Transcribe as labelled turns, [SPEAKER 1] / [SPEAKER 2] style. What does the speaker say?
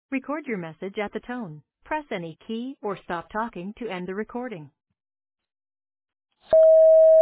[SPEAKER 1] Record your message at the tone. Press any key or stop talking to end the recording.